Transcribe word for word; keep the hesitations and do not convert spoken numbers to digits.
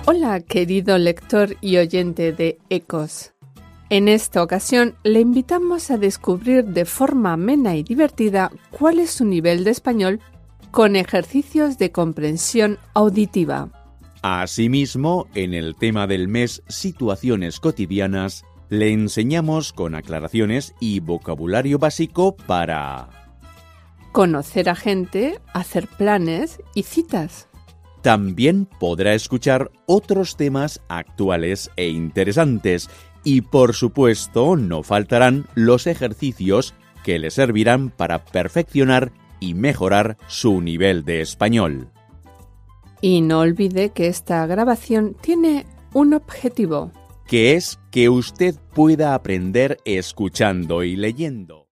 Hola, querido lector y oyente de Ecos. En esta ocasión le invitamos a descubrir de forma amena y divertida cuál es su nivel de español con ejercicios de comprensión auditiva. Asimismo, en el tema del mes Situaciones cotidianas, le enseñamos con aclaraciones y vocabulario básico para conocer a gente, hacer planes y citas. También podrá escuchar otros temas actuales e interesantes y, por supuesto, no faltarán los ejercicios que le servirán para perfeccionar y mejorar su nivel de español. Y no olvide que esta grabación tiene un objetivo, que es que usted pueda aprender escuchando y leyendo.